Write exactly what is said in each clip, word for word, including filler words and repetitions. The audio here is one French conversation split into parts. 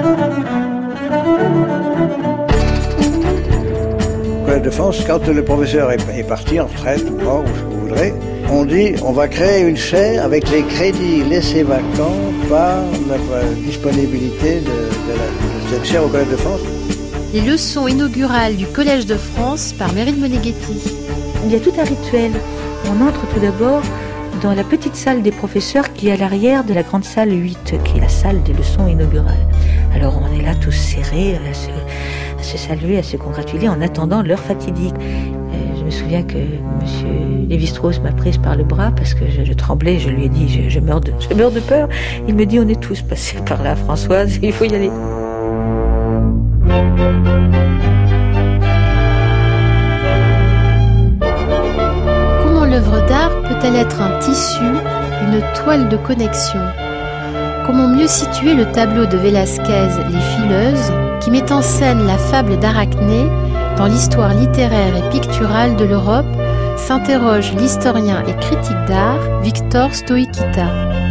Au Collège de France, quand le professeur est, est parti en retraite ou mort, ou ce que vous voudrez, on dit on va créer une chaire avec les crédits laissés vacants par la disponibilité de, de, la, de cette chaire au Collège de France. Les leçons inaugurales du Collège de France par Meryl Moneghetti. Il y a tout un rituel. On entre tout d'abord dans la petite salle des professeurs qui est à l'arrière de la grande salle huit, qui est la salle des leçons inaugurales. Alors on est là tous serrés à se, à se saluer, à se congratuler en attendant l'heure fatidique. Et je me souviens que M. Lévi-Strauss m'a prise par le bras parce que je, je tremblais, je lui ai dit je, je, meurs de, je meurs de peur. Il me dit on est tous passés par là, Françoise, il faut y aller. Comment l'œuvre d'art peut-elle être un tissu, une toile de connexion ? Comment mieux situer le tableau de Velázquez, Les Fileuses, qui met en scène la fable d'Arachné dans l'histoire littéraire et picturale de l'Europe, s'interroge l'historien et critique d'art Victor Stoïkita.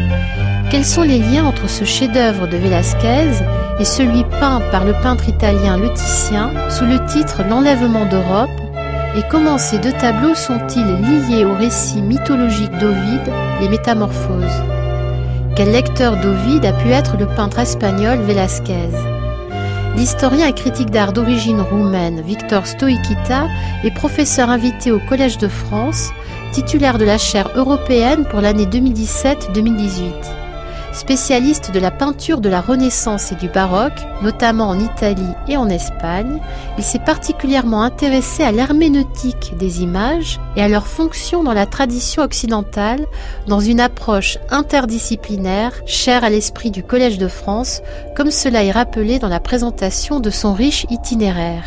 Quels sont les liens entre ce chef-d'œuvre de Velázquez et celui peint par le peintre italien Le Titien sous le titre L'Enlèvement d'Europe, et comment ces deux tableaux sont-ils liés au récit mythologique d'Ovide, Les Métamorphoses ? Quel lecteur d'Ovide a pu être le peintre espagnol Velázquez ? L'historien et critique d'art d'origine roumaine Victor Stoïkita est professeur invité au Collège de France, titulaire de la chaire européenne pour l'année deux mille dix-sept deux mille dix-huit. Spécialiste de la peinture de la Renaissance et du baroque, notamment en Italie et en Espagne, il s'est particulièrement intéressé à l'herméneutique des images et à leur fonction dans la tradition occidentale, dans une approche interdisciplinaire chère à l'esprit du Collège de France, comme cela est rappelé dans la présentation de son riche itinéraire.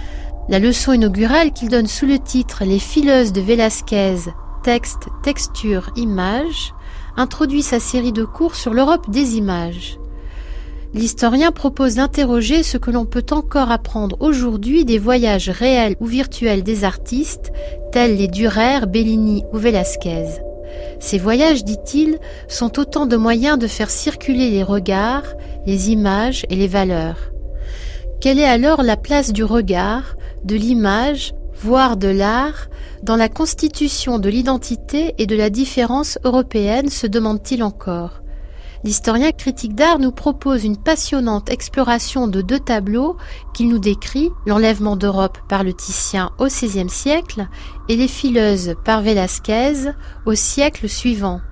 La leçon inaugurale qu'il donne sous le titre « Les fileuses de Velázquez, texte, texture, image » introduit sa série de cours sur l'Europe des images. L'historien propose d'interroger ce que l'on peut encore apprendre aujourd'hui des voyages réels ou virtuels des artistes, tels les Dürer, Bellini ou Velázquez. Ces voyages, dit-il, sont autant de moyens de faire circuler les regards, les images et les valeurs. Quelle est alors la place du regard, de l'image, voire de l'art, dans la constitution de l'identité et de la différence européenne, se demande-t-il encore. L'historien critique d'art nous propose une passionnante exploration de deux tableaux qu'il nous décrit, L'Enlèvement d'Europe par le Titien au seizième siècle et Les Fileuses par Velázquez au siècle suivant.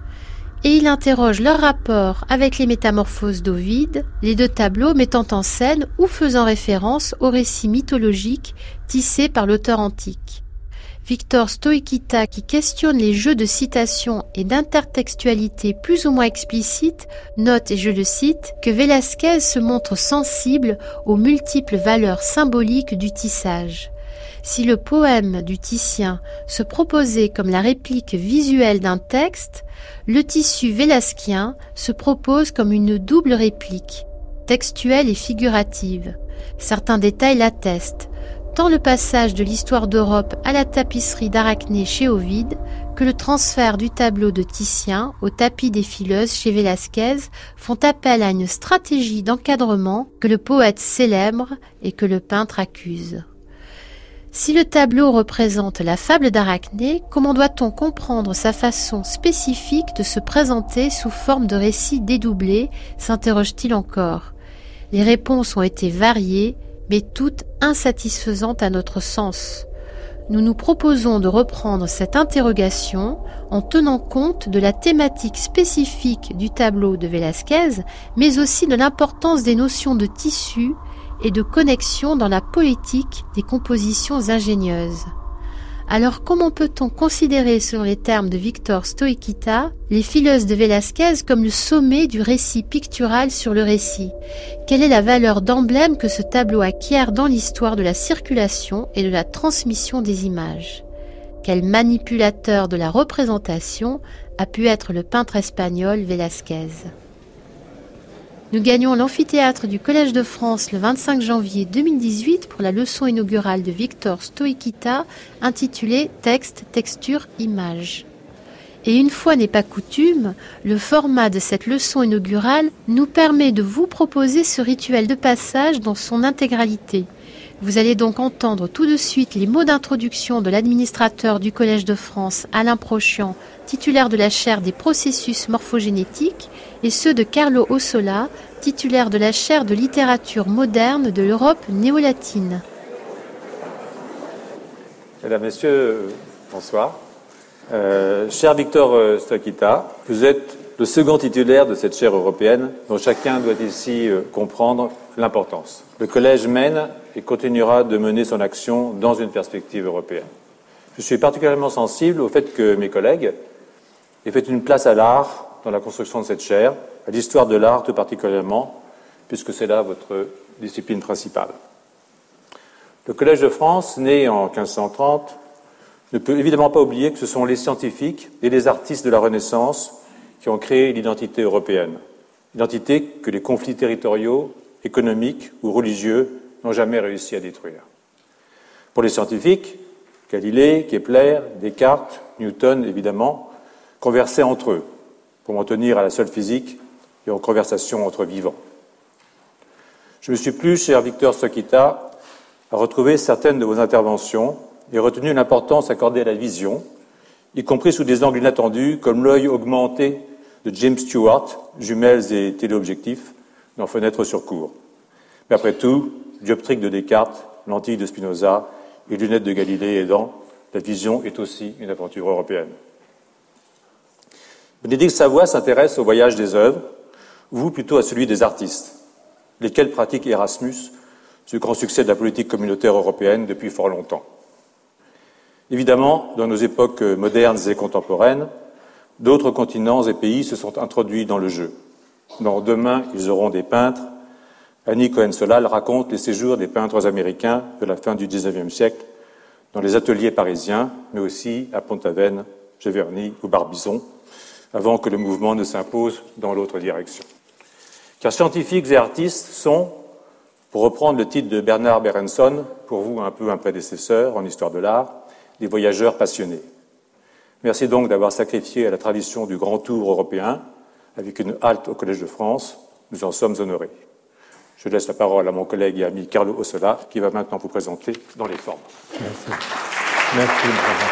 Et il interroge leur rapport avec les Métamorphoses d'Ovide, les deux tableaux mettant en scène ou faisant référence au récit mythologique tissé par l'auteur antique. Victor Stoïkita, qui questionne les jeux de citation et d'intertextualité plus ou moins explicites, note, et je le cite, que Velázquez se montre sensible aux multiples valeurs symboliques du tissage. Si le poème du Titien se proposait comme la réplique visuelle d'un texte, le tissu vélasquien se propose comme une double réplique, textuelle et figurative. Certains détails l'attestent, tant le passage de l'histoire d'Europe à la tapisserie d'Arachné chez Ovide que le transfert du tableau de Titien au tapis des Fileuses chez Velázquez font appel à une stratégie d'encadrement que le poète célèbre et que le peintre accuse. Si le tableau représente la fable d'Arachné, comment doit-on comprendre sa façon spécifique de se présenter sous forme de récit dédoublé, s'interroge-t-il encore. Les réponses ont été variées, mais toutes insatisfaisantes à notre sens. Nous nous proposons de reprendre cette interrogation en tenant compte de la thématique spécifique du tableau de Velázquez, mais aussi de l'importance des notions de tissu et de connexion dans la poétique des compositions ingénieuses. Alors comment peut-on considérer, selon les termes de Victor Stoïkita, les Fileuses de Velázquez comme le sommet du récit pictural sur le récit ? Quelle est la valeur d'emblème que ce tableau acquiert dans l'histoire de la circulation et de la transmission des images ? Quel manipulateur de la représentation a pu être le peintre espagnol Velázquez ? Nous gagnons l'amphithéâtre du Collège de France le vingt-cinq janvier deux mille dix-huit pour la leçon inaugurale de Victor Stoïkita intitulée « Texte, texture, image ». Et une fois n'est pas coutume, le format de cette leçon inaugurale nous permet de vous proposer ce rituel de passage dans son intégralité. Vous allez donc entendre tout de suite les mots d'introduction de l'administrateur du Collège de France, Alain Prochian, titulaire de la chaire des processus morphogénétiques, et ceux de Carlo Ossola, titulaire de la chaire de littérature moderne de l'Europe néo-latine. Mesdames, Messieurs, bonsoir. Euh, cher Victor Stoichita, vous êtes le second titulaire de cette chaire européenne dont chacun doit ici comprendre l'importance. Le Collège mène et continuera de mener son action dans une perspective européenne. Je suis particulièrement sensible au fait que mes collègues aient fait une place à l'art dans la construction de cette chaire, à l'histoire de l'art tout particulièrement, puisque c'est là votre discipline principale. Le Collège de France, né en quinze cent trente, ne peut évidemment pas oublier que ce sont les scientifiques et les artistes de la Renaissance qui ont créé l'identité européenne, identité que les conflits territoriaux, économiques ou religieux n'ont jamais réussi à détruire. Pour les scientifiques, Galilée, Kepler, Descartes, Newton, évidemment, conversaient entre eux pour m'en tenir à la seule physique et aux conversations entre vivants. Je me suis plu, cher Victor Stoichita, à retrouver certaines de vos interventions et retenu l'importance accordée à la vision, y compris sous des angles inattendus, comme l'œil augmenté de James Stewart, jumelles et téléobjectifs, dans Fenêtre sur cour. Mais après tout, dioptrique de Descartes, lentille de Spinoza et lunettes de Galilée aidant, la vision est aussi une aventure européenne. Bénédicte Savoie s'intéresse au voyage des œuvres, vous plutôt à celui des artistes, lesquels pratiquent Erasmus, ce grand succès de la politique communautaire européenne depuis fort longtemps. Évidemment, dans nos époques modernes et contemporaines, d'autres continents et pays se sont introduits dans le jeu. Dans Demain, ils auront des peintres, Annie Cohen-Solal raconte les séjours des peintres américains de la fin du dix-neuvième siècle dans les ateliers parisiens, mais aussi à Pont-Aven, Giverny ou Barbizon, avant que le mouvement ne s'impose dans l'autre direction. Car scientifiques et artistes sont, pour reprendre le titre de Bernard Berenson, pour vous un peu un prédécesseur en histoire de l'art, des voyageurs passionnés. Merci donc d'avoir sacrifié à la tradition du grand tour européen, avec une halte au Collège de France. Nous en sommes honorés. Je laisse la parole à mon collègue et ami Carlo Ossola, qui va maintenant vous présenter dans les formes. Merci. Merci.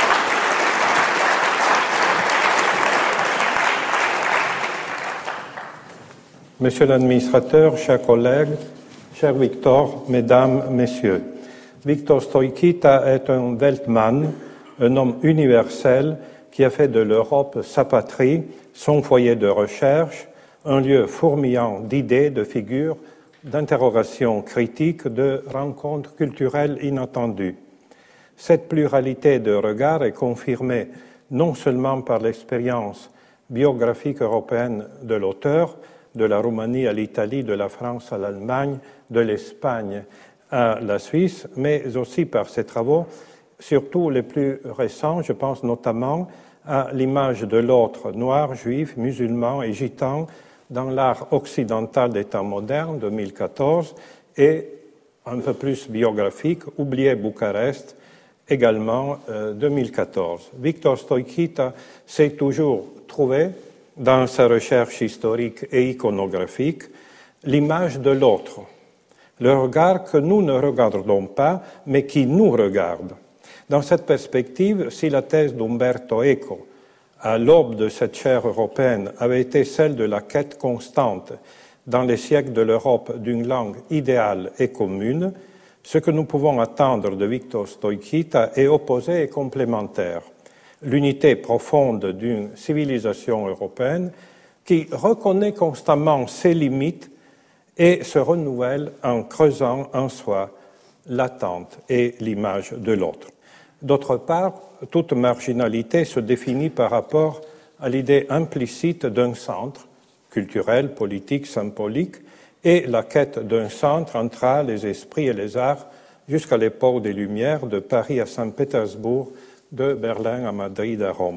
Monsieur l'administrateur, chers collègues, cher Victor, mesdames, messieurs, Victor Stoichita est un Weltmann, un homme universel qui a fait de l'Europe sa patrie, son foyer de recherche, un lieu fourmillant d'idées, de figures, d'interrogations critiques, de rencontres culturelles inattendues. Cette pluralité de regards est confirmée non seulement par l'expérience biographique européenne de l'auteur, de la Roumanie à l'Italie, de la France à l'Allemagne, de l'Espagne à la Suisse, mais aussi par ses travaux, surtout les plus récents, je pense notamment à l'image de l'autre noir, juif, musulman et gitan dans l'art occidental des temps modernes, deux mille quatorze, et un peu plus biographique, Oublié Bucarest, également euh, deux mille quatorze. Victor Stoichita s'est toujours trouvé, dans sa recherche historique et iconographique, l'image de l'autre, le regard que nous ne regardons pas, mais qui nous regarde. Dans cette perspective, si la thèse d'Umberto Eco, à l'aube de cette chaire européenne, avait été celle de la quête constante dans les siècles de l'Europe d'une langue idéale et commune, ce que nous pouvons attendre de Victor Stoichita est opposé et complémentaire. L'unité profonde d'une civilisation européenne qui reconnaît constamment ses limites et se renouvelle en creusant en soi l'attente et l'image de l'autre. D'autre part, toute marginalité se définit par rapport à l'idée implicite d'un centre, culturel, politique, symbolique, et la quête d'un centre entre les esprits et les arts jusqu'à l'époque des Lumières, de Paris à Saint-Pétersbourg, de Berlin à Madrid à Rome.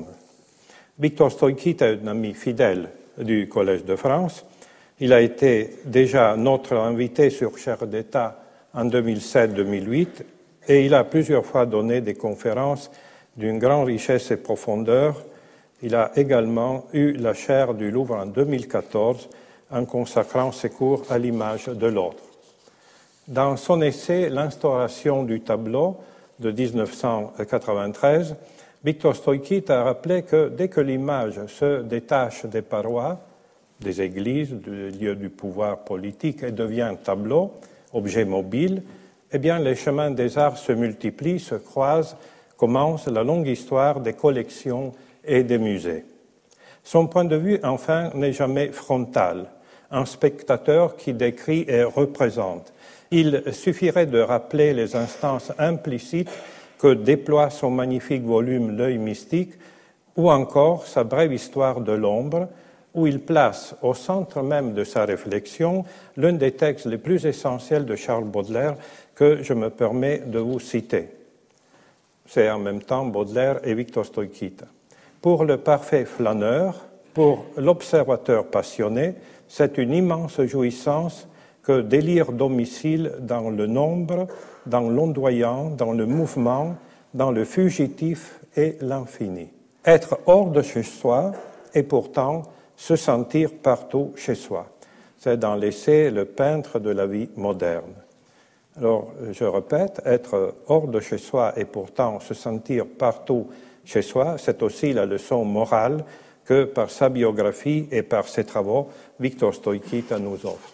Victor Stoichita est un ami fidèle du Collège de France. Il a été déjà notre invité sur Chaire d'État en deux mille sept deux mille huit et il a plusieurs fois donné des conférences d'une grande richesse et profondeur Il a également eu la chaire du Louvre en deux mille quatorze en consacrant ses cours à l'image de l'ordre. Dans son essai « L'instauration du tableau » de dix-neuf cent quatre-vingt-treize, Victor Stoïkita a rappelé que dès que l'image se détache des parois, des églises, du lieu du pouvoir politique et devient tableau, objet mobile, eh bien les chemins des arts se multiplient, se croisent, commence la longue histoire des collections et des musées. Son point de vue, enfin, n'est jamais frontal, un spectateur qui décrit et représente. Il suffirait de rappeler les instances implicites que déploie son magnifique volume L'œil mystique, ou encore sa brève histoire de l'ombre, où il place au centre même de sa réflexion l'un des textes les plus essentiels de Charles Baudelaire que je me permets de vous citer. C'est en même temps Baudelaire et Victor Stoïkita. Pour le parfait flâneur, pour l'observateur passionné, c'est une immense jouissance que d'élire domicile dans le nombre, dans l'ondoyant, dans le mouvement, dans le fugitif et l'infini. Être hors de chez soi et pourtant se sentir partout chez soi. C'est dans l'essai « Le peintre de la vie moderne ». Alors, je répète, être hors de chez soi et pourtant se sentir partout chez soi, c'est aussi la leçon morale que par sa biographie et par ses travaux, Victor Stoïkita nous offre.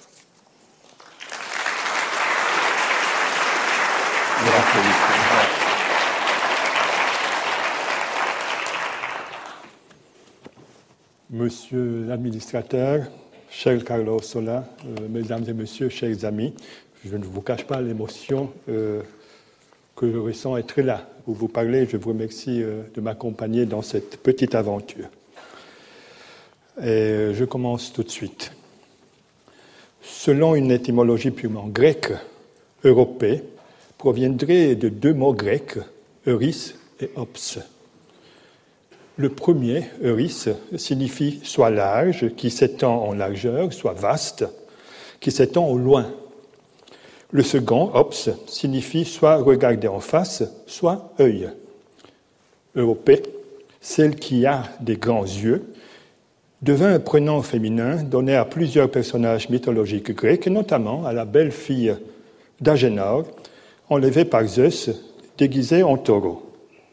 Monsieur l'administrateur, cher Carlos Sola, euh, mesdames et messieurs, chers amis, je ne vous cache pas l'émotion euh, que je ressens être là pour vous parler. Je vous remercie euh, de m'accompagner dans cette petite aventure. Et euh, je commence tout de suite. Selon une étymologie purement grecque, europée proviendrait de deux mots grecs, euris et ops. Le premier, euris, signifie soit large, qui s'étend en largeur, soit vaste, qui s'étend au loin. Le second, ops, signifie soit regarder en face, soit œil. Europée, celle qui a des grands yeux, devint un prénom féminin donné à plusieurs personnages mythologiques grecs, notamment à la belle fille d'Agénor, enlevée par Zeus, déguisée en taureau.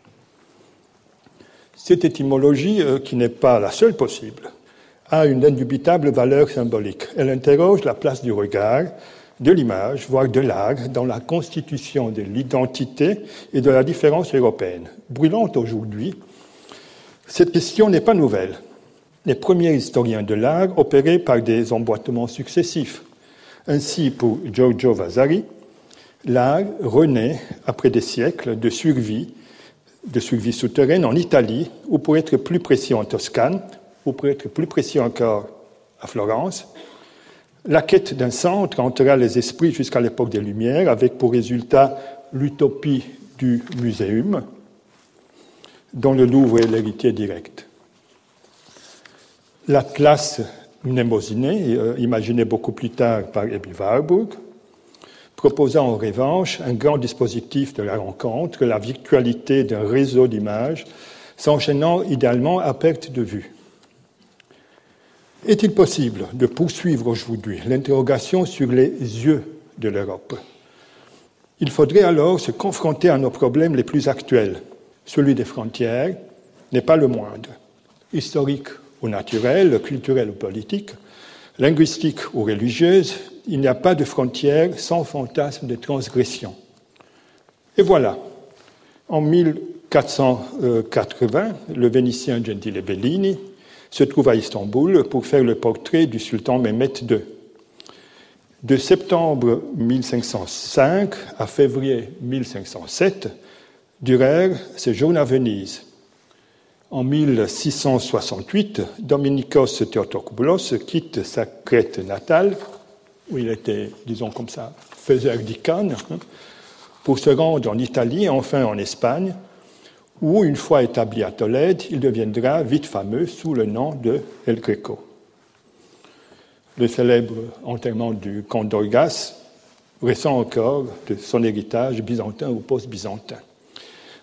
Cette étymologie, euh, qui n'est pas la seule possible, a une indubitable valeur symbolique. Elle interroge la place du regard, de l'image, voire de l'art, dans la constitution de l'identité et de la différence européenne. Brûlante aujourd'hui, cette question n'est pas nouvelle. Les premiers historiens de l'art opéraient par des emboîtements successifs. Ainsi, pour Giorgio Vasari, l'art renaît après des siècles de survie, de survie souterraine en Italie, ou pour être plus précis en Toscane, ou pour être plus précis encore à Florence. La quête d'un centre hantera les esprits jusqu'à l'époque des Lumières, avec pour résultat l'utopie du muséum, dont le Louvre est l'héritier direct. L'Atlas mnémosiné, imaginé beaucoup plus tard par Ebbe Warburg, proposant en revanche un grand dispositif de la rencontre, la virtualité d'un réseau d'images, s'enchaînant idéalement à perte de vue. Est-il possible de poursuivre aujourd'hui l'interrogation sur les yeux de l'Europe? Il faudrait alors se confronter à nos problèmes les plus actuels. Celui des frontières n'est pas le moindre. Historique ou naturel, culturel ou politique, linguistique ou religieuse, il n'y a pas de frontières sans fantasme de transgression. Et voilà, en mille quatre cent quatre-vingts, le Vénitien Gentile Bellini se trouve à Istanbul pour faire le portrait du sultan Mehmet deux. De septembre mille cinq cent cinq à février mille cinq cent sept, Dürer séjourne à Venise. En mille six cent soixante-huit, Dominikos Theotokoulos quitte sa Crète natale, où il était, disons comme ça, faiseur d'icônes, pour se rendre en Italie et enfin en Espagne, où, une fois établi à Tolède, il deviendra vite fameux sous le nom de El Greco. Le célèbre enterrement du comte d'Orgas ressent encore de son héritage byzantin ou post-byzantin.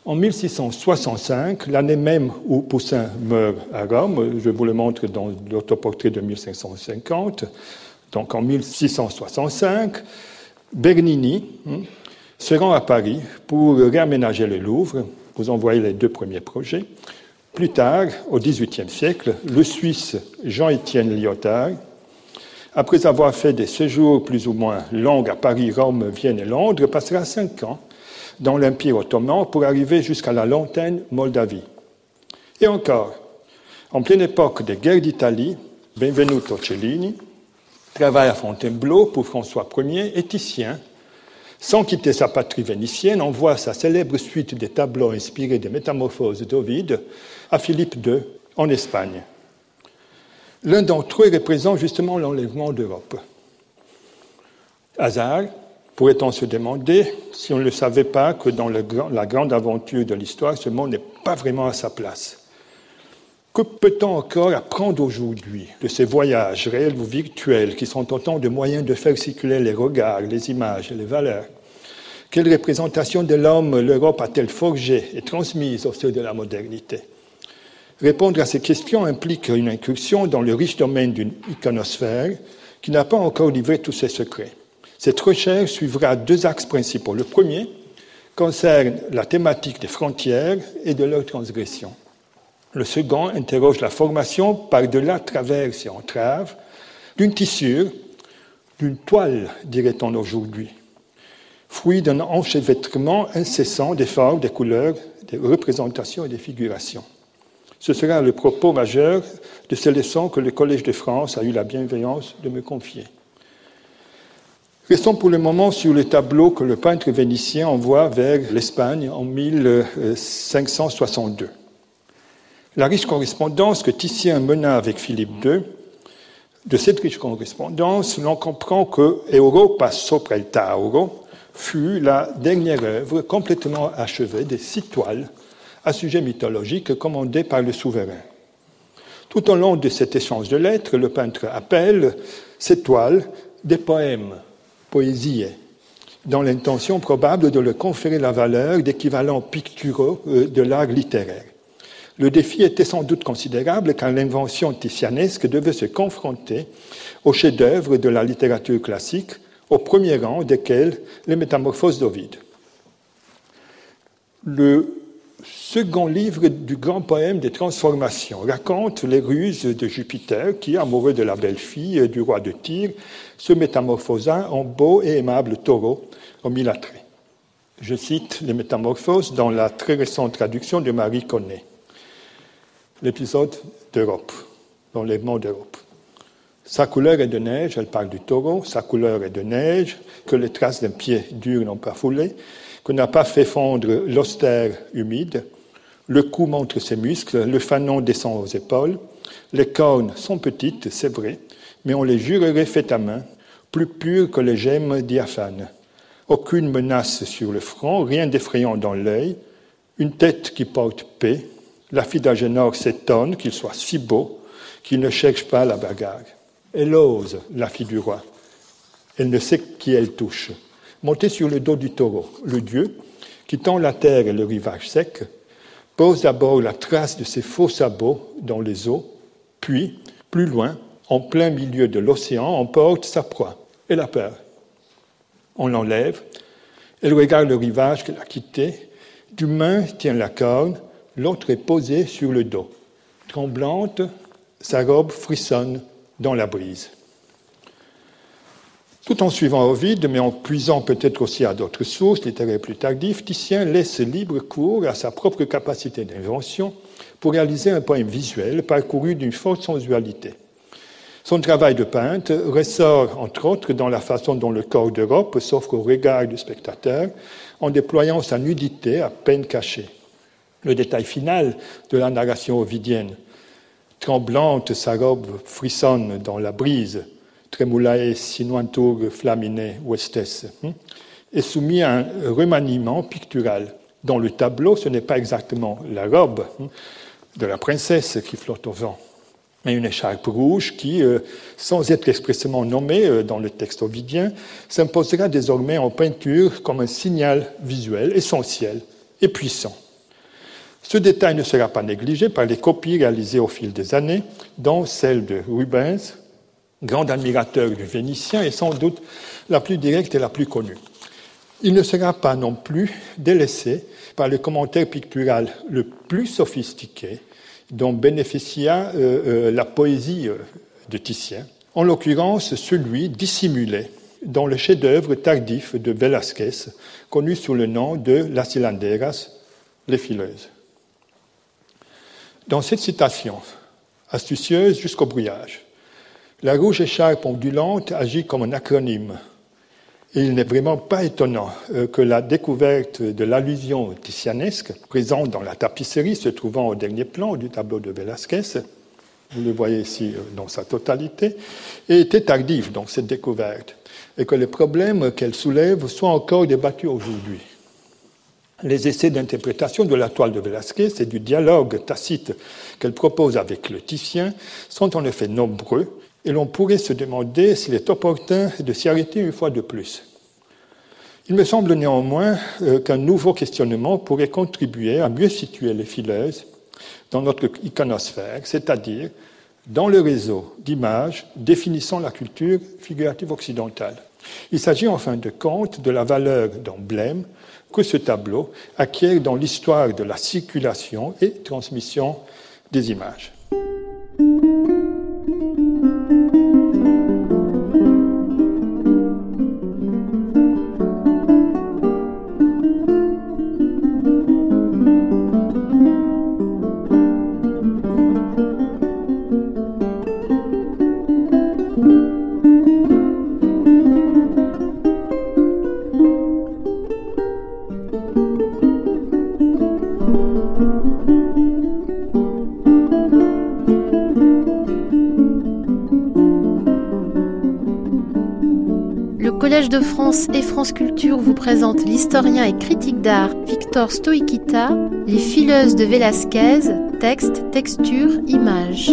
En mille six cent soixante-cinq, l'année même où Poussin meurt à Rome, je vous le montre dans l'autoportrait de mille cinq cent cinquante, donc en mille six cent soixante-cinq, Bernini hein, se rend à Paris pour réaménager le Louvre. Vous en voyez les deux premiers projets. Plus tard, au dix-huitième siècle, le Suisse Jean-Étienne Lyotard, après avoir fait des séjours plus ou moins longs à Paris, Rome, Vienne et Londres, passera cinq ans dans l'Empire ottoman pour arriver jusqu'à la lointaine Moldavie. Et encore, en pleine époque des guerres d'Italie, Benvenuto Cellini travaille à Fontainebleau pour François Ier et Titien, sans quitter sa patrie vénitienne, envoie sa célèbre suite des tableaux inspirés des Métamorphoses d'Ovide à Philippe deux en Espagne. L'un d'entre eux représente justement l'enlèvement d'Europe. Hasard, pourrait-on se demander si on ne savait pas que dans le grand, la grande aventure de l'histoire, ce monde n'est pas vraiment à sa place. Que peut-on encore apprendre aujourd'hui de ces voyages réels ou virtuels qui sont autant de moyens de faire circuler les regards, les images et les valeurs? Quelle représentation de l'homme l'Europe a-t-elle forgée et transmise au sein de la modernité? Répondre à ces questions implique une incursion dans le riche domaine d'une iconosphère qui n'a pas encore livré tous ses secrets. Cette recherche suivra deux axes principaux. Le premier concerne la thématique des frontières et de leur transgression. Le second interroge la formation par-delà traverses et entraves d'une tissure, d'une toile, dirait-on aujourd'hui, fruit d'un enchevêtrement incessant des formes, des couleurs, des représentations et des figurations. Ce sera le propos majeur de ces leçons que le Collège de France a eu la bienveillance de me confier. Restons pour le moment sur le tableau que le peintre vénitien envoie vers l'Espagne en mille cinq cent soixante-deux. La riche correspondance que Titien mena avec Philippe deux, de cette riche correspondance, l'on comprend que Europa sopra il Tauro fut la dernière œuvre complètement achevée des six toiles à sujet mythologique commandées par le souverain. Tout au long de cet échange de lettres, le peintre appelle ces toiles des poèmes, poésies, dans l'intention probable de leur conférer la valeur d'équivalents picturaux de l'art littéraire. Le défi était sans doute considérable car l'invention titianesque devait se confronter aux chefs-d'œuvre de la littérature classique, au premier rang desquels les Métamorphoses d'Ovide. Le second livre du grand poème des transformations raconte les ruses de Jupiter qui, amoureux de la belle-fille du roi de Tyr, se métamorphosa en beau et aimable taureau aux mille attraits. Je cite les Métamorphoses dans la très récente traduction de Marie Connet. L'épisode d'Europe, l'enlèvement d'Europe. Sa couleur est de neige, elle parle du taureau, sa couleur est de neige, que les traces d'un pied dur n'ont pas foulé, que n'a pas fait fondre l'austère humide, le cou montre ses muscles, le fanon descend aux épaules, les cornes sont petites, c'est vrai, mais on les jurerait faites à main, plus pures que les gemmes diaphanes. Aucune menace sur le front, rien d'effrayant dans l'œil, une tête qui porte paix. La fille d'Agénor s'étonne qu'il soit si beau qu'il ne cherche pas la bagarre. Elle ose, la fille du roi. Elle ne sait qui elle touche. Montée sur le dos du taureau, le dieu, quittant la terre et le rivage sec, pose d'abord la trace de ses faux sabots dans les eaux, puis, plus loin, en plein milieu de l'océan, emporte sa proie. Elle a peur. On l'enlève. Elle regarde le rivage qu'elle a quitté. D'une main tient la corne, l'autre est posée sur le dos. Tremblante, sa robe frissonne dans la brise. Tout en suivant Ovide, mais en puisant peut-être aussi à d'autres sources littéraires plus tardives, Titien laisse libre cours à sa propre capacité d'invention pour réaliser un poème visuel parcouru d'une forte sensualité. Son travail de peintre ressort, entre autres, dans la façon dont le corps d'Europe s'offre au regard du spectateur en déployant sa nudité à peine cachée. Le détail final de la narration ovidienne. Tremblante, sa robe frissonne dans la brise, tremulae sinuantur flamine vestes, est soumis à un remaniement pictural. Dans le tableau, ce n'est pas exactement la robe de la princesse qui flotte au vent, mais une écharpe rouge qui, sans être expressément nommée dans le texte ovidien, s'imposera désormais en peinture comme un signal visuel essentiel et puissant. Ce détail ne sera pas négligé par les copies réalisées au fil des années, dont celle de Rubens, grand admirateur du Vénitien et sans doute la plus directe et la plus connue. Il ne sera pas non plus délaissé par le commentaire pictural le plus sophistiqué dont bénéficia euh, euh, la poésie euh, de Titien, en l'occurrence celui dissimulé dans le chef-d'œuvre tardif de Velázquez, connu sous le nom de Las Hilanderas, les fileuses. Dans cette citation, astucieuse jusqu'au brouillage, la rouge écharpe ondulante agit comme un acronyme. Et il n'est vraiment pas étonnant que la découverte de l'allusion titianesque, présente dans la tapisserie se trouvant au dernier plan du tableau de Velázquez, vous le voyez ici dans sa totalité, ait été tardive dans cette découverte, et que les problèmes qu'elle soulève soient encore débattus aujourd'hui. Les essais d'interprétation de la toile de Velázquez et du dialogue tacite qu'elle propose avec le Titien sont en effet nombreux, et l'on pourrait se demander s'il est opportun de s'y arrêter une fois de plus. Il me semble néanmoins euh, qu'un nouveau questionnement pourrait contribuer à mieux situer les fileuses dans notre iconosphère, c'est-à-dire dans le réseau d'images définissant la culture figurative occidentale. Il s'agit en fin de compte de la valeur d'emblème que ce tableau acquiert dans l'histoire de la circulation et transmission des images. Le Collège de France et France Culture vous présente l'historien et critique d'art Victor Stoïkita, Les fileuses de Velázquez, texte, texture, images.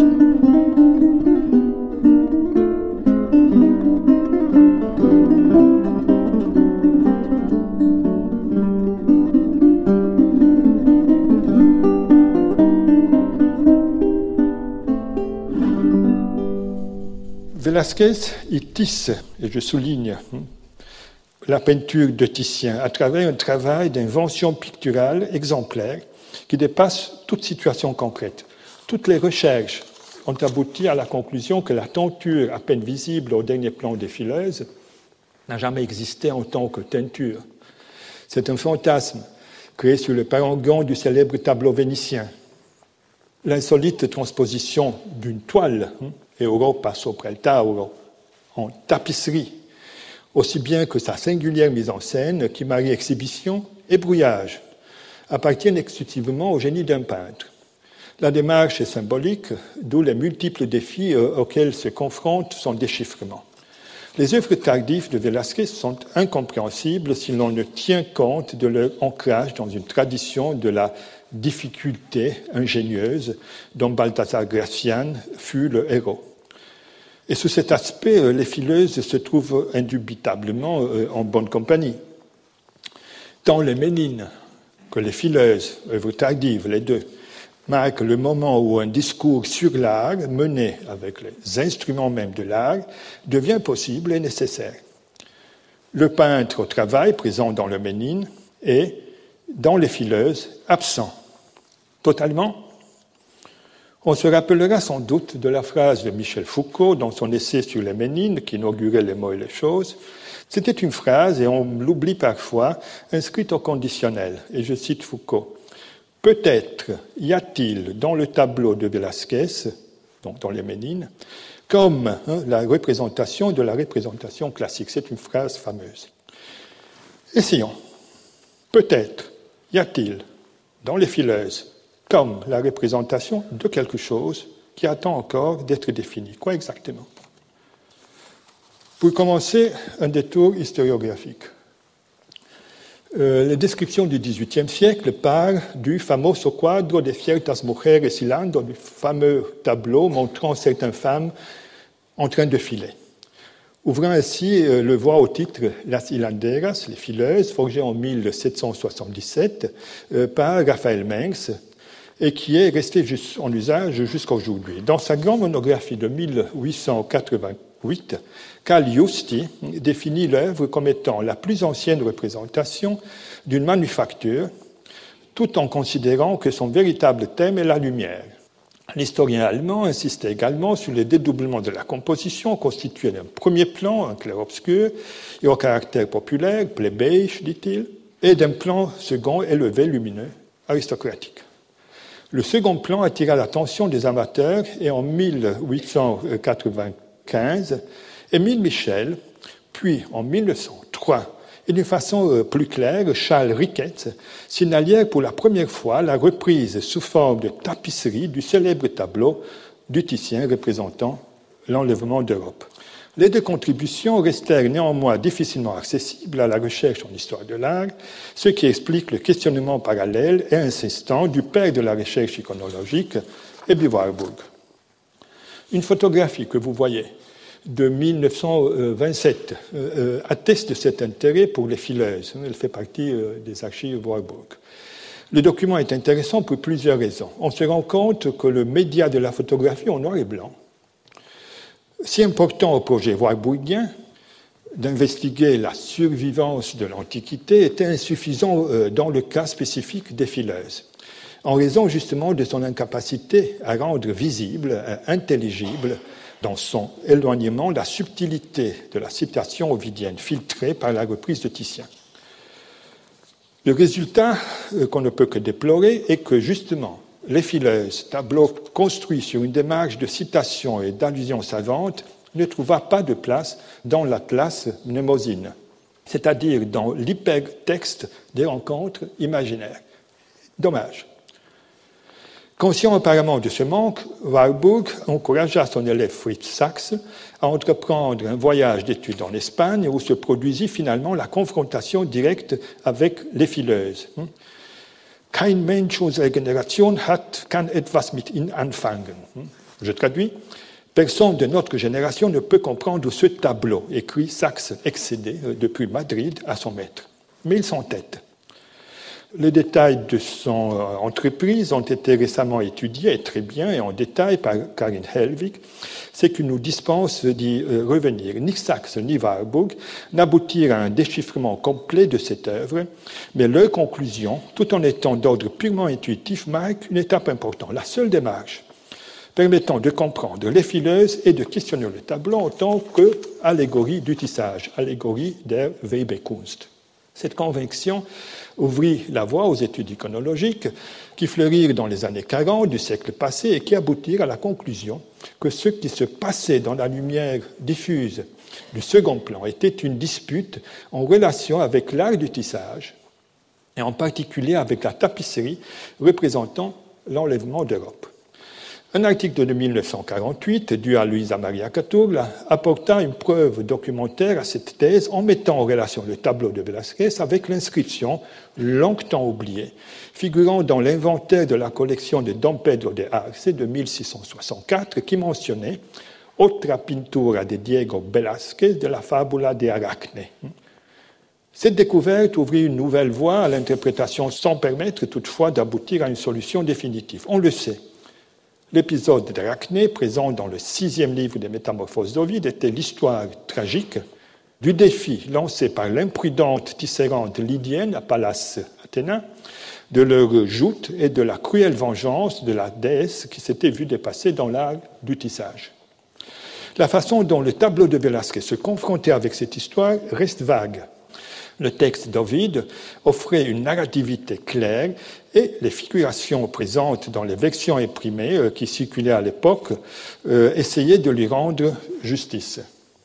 Velázquez, il tisse, et je souligne, la peinture de Titien à travers un travail d'invention picturale exemplaire qui dépasse toute situation concrète. Toutes les recherches ont abouti à la conclusion que la tenture à peine visible au dernier plan des fileuses n'a jamais existé en tant que teinture. C'est un fantasme créé sur le parangon du célèbre tableau vénitien. L'insolite transposition d'une toile, Europa sopra il Tauro, en tapisserie, aussi bien que sa singulière mise en scène qui marie exhibition et brouillage, appartiennent exclusivement au génie d'un peintre. La démarche est symbolique, d'où les multiples défis auxquels se confronte son déchiffrement. Les œuvres tardives de Velázquez sont incompréhensibles si l'on ne tient compte de leur ancrage dans une tradition de la difficulté ingénieuse dont Balthazar Gracián fut le héros. Et sous cet aspect, les fileuses se trouvent indubitablement en bonne compagnie. Tant les Ménines que les fileuses, œuvres tardives, les deux, marquent le moment où un discours sur l'art, mené avec les instruments même de l'art, devient possible et nécessaire. Le peintre au travail, présent dans le Ménine, est, dans les fileuses, absent. Totalement. On se rappellera sans doute de la phrase de Michel Foucault dans son essai sur les Ménines, qui inaugurait les mots et les choses. C'était une phrase, et on l'oublie parfois, inscrite au conditionnel. Et je cite Foucault. « Peut-être y a-t-il dans le tableau de Velázquez, donc dans les Ménines, comme hein, la représentation de la représentation classique. » C'est une phrase fameuse. Essayons. Peut-être y a-t-il dans les fileuses comme la représentation de quelque chose qui attend encore d'être défini. Quoi exactement? Pour commencer, un détour historiographique. Euh, les descriptions du dix-huitième siècle parlent du famoso quadro de ciertas mujeres hilando, du fameux tableau montrant certaines femmes en train de filer. Ouvrant ainsi euh, le voie au titre Las Hilanderas, les fileuses, forgé en mille sept cent soixante-dix-sept euh, par Raphaël Mengs, et qui est resté en usage jusqu'à aujourd'hui. Dans sa grande monographie de mille huit cent quatre-vingt-huit, Carl Justi définit l'œuvre comme étant la plus ancienne représentation d'une manufacture, tout en considérant que son véritable thème est la lumière. L'historien allemand insistait également sur le dédoublement de la composition, constitué d'un premier plan, un clair-obscur, et au caractère populaire, plébéiche, dit-il, et d'un plan second, élevé, lumineux, aristocratique. Le second plan attira l'attention des amateurs et en mille huit cent quatre-vingt-quinze, Émile Michel, puis en mille neuf cent trois, et d'une façon plus claire, Charles Ricketts signalèrent pour la première fois la reprise sous forme de tapisserie du célèbre tableau du Titien représentant l'enlèvement d'Europe. Les deux contributions restèrent néanmoins difficilement accessibles à la recherche en histoire de l'art, ce qui explique le questionnement parallèle et insistant du père de la recherche iconologique, Ebbe Warburg. Une photographie que vous voyez de mille neuf cent vingt-sept euh, atteste de cet intérêt pour les fileuses. Elle fait partie euh, des archives Warburg. Le document est intéressant pour plusieurs raisons. On se rend compte que le média de la photographie en noir et blanc, si important au projet warburgien d'investiguer la survivance de l'Antiquité, était insuffisant euh, dans le cas spécifique des fileuses, en raison justement de son incapacité à rendre visible, intelligible, dans son éloignement, la subtilité de la citation ovidienne filtrée par la reprise de Titien. Le résultat euh, qu'on ne peut que déplorer est que, justement, les fileuses, tableaux construits sur une démarche de citation et d'allusion savante, ne trouva pas de place dans l'Atlas mnémosine, c'est-à-dire dans l'hypertexte des rencontres imaginaires. Dommage. Conscient apparemment de ce manque, Warburg encouragea son élève Fritz Sachs à entreprendre un voyage d'études en Espagne où se produisit finalement la confrontation directe avec les fileuses. Kein Mensch unserer Generation hat, kann etwas mit ihnen anfangen. Je traduis. Personne de notre génération ne peut comprendre ce tableau, écrit Sachs, excédé depuis Madrid à son maître. Mais il s'entête. Les détails de son entreprise ont été récemment étudiés, et très bien, et en détail par Karin Helwig, ce qui nous dispense d'y revenir. Ni Sachs ni Warburg n'aboutirent à un déchiffrement complet de cette œuvre, mais leur conclusion, tout en étant d'ordre purement intuitif, marque une étape importante. La seule démarche permettant de comprendre les fileuses et de questionner le tableau en tant qu'allégorie du tissage, allégorie der Webekunst. Cette conviction ouvrit la voie aux études iconologiques qui fleurirent dans les années quarante du siècle passé et qui aboutirent à la conclusion que ce qui se passait dans la lumière diffuse du second plan était une dispute en relation avec l'art du tissage et en particulier avec la tapisserie représentant l'enlèvement d'Europe. Un article de mille neuf cent quarante-huit, dû à Luisa Maria Caturla, apporta une preuve documentaire à cette thèse en mettant en relation le tableau de Velázquez avec l'inscription, longtemps oubliée, figurant dans l'inventaire de la collection de Dom Pedro de Arce de mille six cent soixante-quatre, qui mentionnait « Otra pintura de Diego Velázquez de la fabula de Arachne ». Cette découverte ouvrit une nouvelle voie à l'interprétation sans permettre toutefois d'aboutir à une solution définitive. On le sait. L'épisode d'Arachné, présent dans le sixième livre des Métamorphoses d'Ovide, était l'histoire tragique du défi lancé par l'imprudente tisserande lydienne à Pallas Athéna, de leur joute et de la cruelle vengeance de la déesse qui s'était vue dépasser dans l'art du tissage. La façon dont le tableau de Velázquez se confrontait avec cette histoire reste vague. Le texte d'Ovide offrait une narrativité claire et les figurations présentes dans les versions imprimées euh, qui circulaient à l'époque euh, essayaient de lui rendre justice.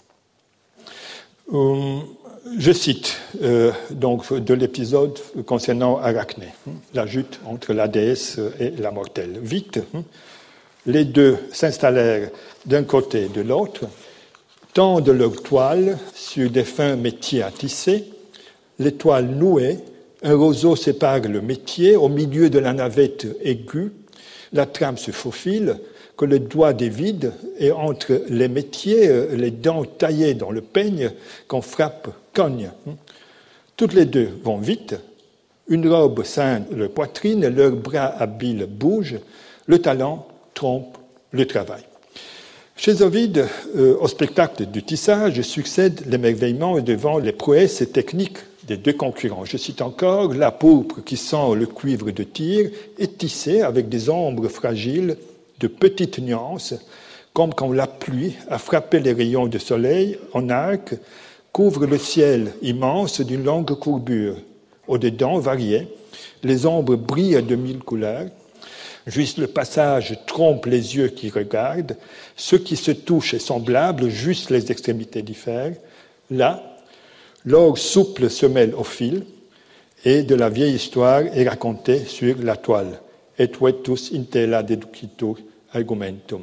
Euh, je cite euh, donc de l'épisode concernant Arachné, la lutte entre la déesse et la mortelle. Vite, les deux s'installèrent d'un côté et de l'autre, tendent leurs toiles sur des fins métiers à tisser, les toiles nouées, un roseau sépare le métier, au milieu de la navette aiguë, la trame se faufile, que le doigt dévide, et entre les métiers, les dents taillées dans le peigne, qu'on frappe, cognent. Toutes les deux vont vite, Une robe ceint leur poitrine, leurs bras habiles bougent, le talent trompe le travail. Chez Ovide, euh, au spectacle du tissage, succède l'émerveillement devant les prouesses techniques des deux concurrents. Je cite encore, la pourpre qui sent le cuivre de Tyr est tissée avec des ombres fragiles de petites nuances, comme quand la pluie a frappé les rayons de soleil en arc, couvre le ciel immense d'une longue courbure. Au-dedans, varié, les ombres brillent de mille couleurs. Juste le passage trompe les yeux qui regardent. Ce qui se touche est semblable, juste les extrémités diffèrent. Là, l'or souple se mêle au fil, et de la vieille histoire est racontée sur la toile. Et vetus intella deducitur argumentum.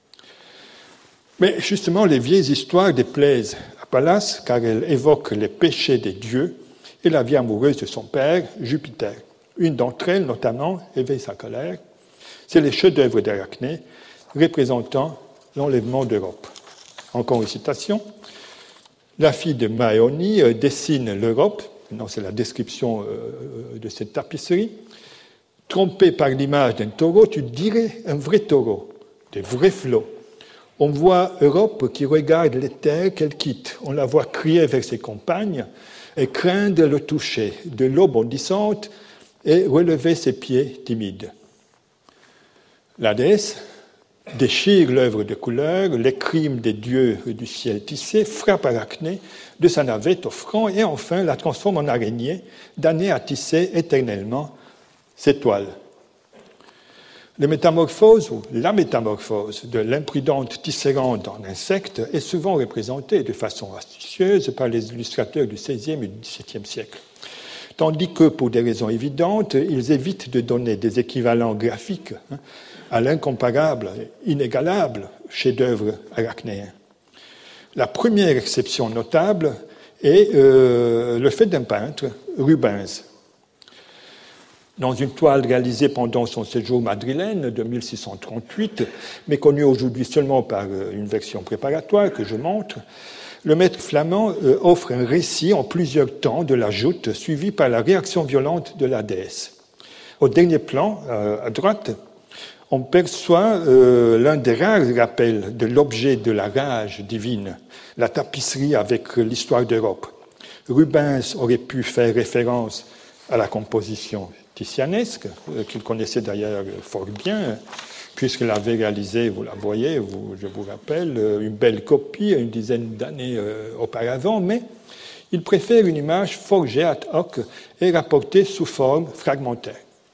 Mais justement, les vieilles histoires déplaisent à Pallas, car elles évoquent les péchés des dieux et la vie amoureuse de son père, Jupiter. Une d'entre elles, notamment, éveille sa colère. C'est les chefs-d'œuvre d'Arachné, représentant l'enlèvement d'Europe. Encore une citation. La fille de Maéonie dessine l'Europe, non, c'est la description de cette tapisserie. Trompé par l'image d'un taureau, tu dirais un vrai taureau, des vrais flots. On voit Europe qui regarde les terres qu'elle quitte. On la voit crier vers ses compagnes et craindre le toucher de l'eau bondissante et relever ses pieds timides. La déesse déchire l'œuvre de couleur, les crimes des dieux du ciel tissé, frappe Arachné de sa navette au front et enfin la transforme en araignée, damnée à tisser éternellement ses toiles. La métamorphose, ou la métamorphose de l'imprudente tisserande en insecte est souvent représentée de façon astucieuse par les illustrateurs du seizième et du dix-septième siècle. Tandis que, pour des raisons évidentes, ils évitent de donner des équivalents graphiques hein, à l'incomparable, inégalable chef-d'œuvre arachnéen. La première exception notable est euh, le fait d'un peintre, Rubens. Dans une toile réalisée pendant son séjour madrilène de mille six cent trente-huit, mais connue aujourd'hui seulement par une version préparatoire que je montre, le maître flamand offre un récit en plusieurs temps de la joute, suivi par la réaction violente de la déesse. Au dernier plan, à droite, on perçoit euh, l'un des rares rappels de l'objet de la rage divine, la tapisserie avec l'histoire d'Europe. Rubens aurait pu faire référence à la composition titianesque, qu'il connaissait d'ailleurs fort bien, puisqu'il avait réalisé, vous la voyez, vous, je vous rappelle, une belle copie une dizaine d'années euh, auparavant, mais il préfère une image forgée ad hoc et rapportée sous forme fragmentaire.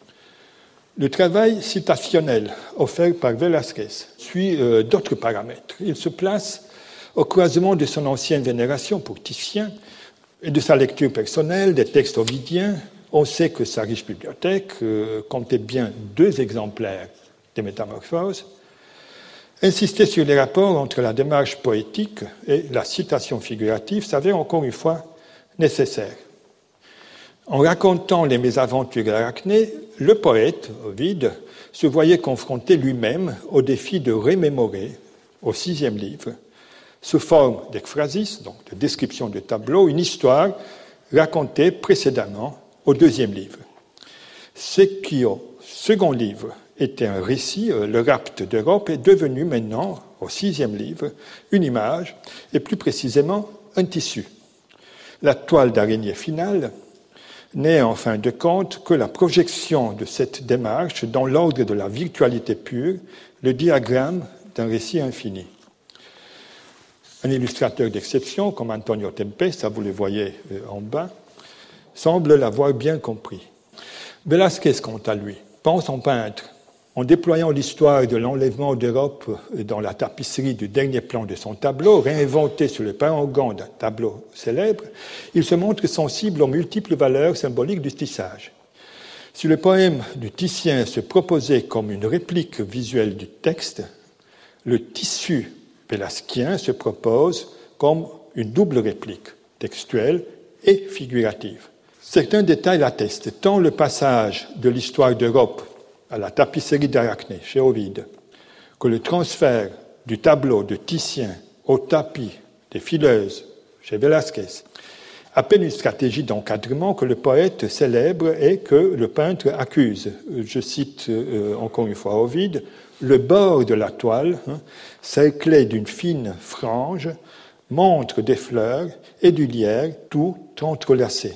Le travail citationnel offert par Velázquez suit euh, d'autres paramètres. Il se place au croisement de son ancienne vénération pour Titien et de sa lecture personnelle des textes ovidiens. On sait que sa riche bibliothèque euh, comptait bien deux exemplaires des Métamorphoses. Insister sur les rapports entre la démarche poétique et la citation figurative s'avère encore une fois nécessaire. En racontant les mésaventures d'Arachné, le poète, Ovide, se voyait confronté lui-même au défi de remémorer, au sixième livre, sous forme d'ekphrasis, donc de description de tableau, une histoire racontée précédemment au deuxième livre. Ce qui, au second livre, était un récit, le rapt d'Europe, est devenu maintenant, au sixième livre, une image, et plus précisément un tissu. La toile d'araignée finale n'est en fin de compte que la projection de cette démarche dans l'ordre de la virtualité pure, le diagramme d'un récit infini. Un illustrateur d'exception, comme Antonio Tempesta, vous le voyez en bas, semble l'avoir bien compris. Velázquez, quant à lui, pense en peintre. En déployant l'histoire de l'enlèvement d'Europe dans la tapisserie du dernier plan de son tableau, réinventé sur le parangon d'un tableau célèbre, il se montre sensible aux multiples valeurs symboliques du tissage. Si le poème du Titien se proposait comme une réplique visuelle du texte, le tissu vélasquien se propose comme une double réplique, textuelle et figurative. Certains détails l'attestent, tant le passage de l'histoire d'Europe à la tapisserie d'Arachné, chez Ovide, que le transfert du tableau de Titien au tapis des fileuses, chez Velázquez, À peine une stratégie d'encadrement que le poète célèbre et que le peintre accuse. Je cite euh, encore une fois Ovide, « Le bord de la toile, hein, cerclé d'une fine frange, montre des fleurs et du lierre, tout entrelacé. »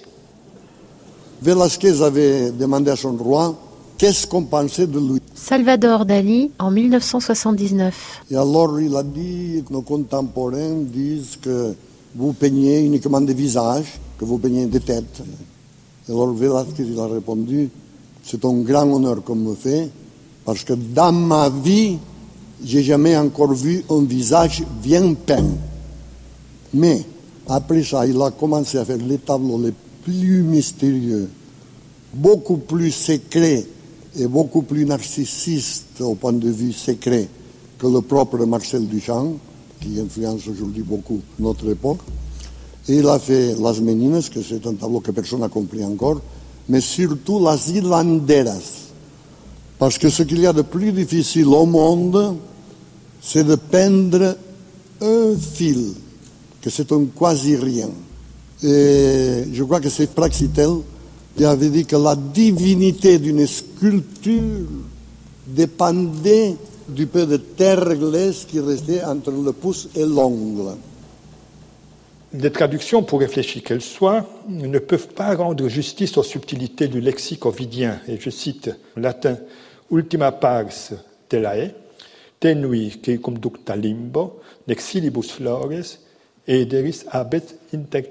Velázquez avait demandé à son roi qu'est-ce qu'on pensait de lui. Salvador Dali, en dix-neuf cent soixante-dix-neuf. Et alors il a dit que nos contemporains disent que vous peignez uniquement des visages, que vous peignez des têtes. Et alors Velázquez il a répondu, c'est un grand honneur qu'on me fait, parce que dans ma vie, j'ai jamais encore vu un visage bien peint. Mais après ça, il a commencé à faire les tableaux les plus mystérieux, beaucoup plus secrets et beaucoup plus narcissistes au point de vue secret que le propre Marcel Duchamp, qui influence aujourd'hui beaucoup notre époque. Et il a fait Las Meninas, que c'est un tableau que personne n'a compris encore, mais surtout Las Hilanderas. Parce que ce qu'il y a de plus difficile au monde, c'est de peindre un fil, que c'est un quasi-rien. Et je crois que c'est Praxitèle qui avait dit que la divinité d'une sculpture dépendait du peu de terre glaise qui restait entre le pouce et l'ongle. Les traductions, pour réfléchir qu'elles soient, ne peuvent pas rendre justice aux subtilités du lexique ovidien. Et je cite en latin « Ultima pars telae, tenui que conducta limbo, nexilibus flores, ederis habet intertextos ».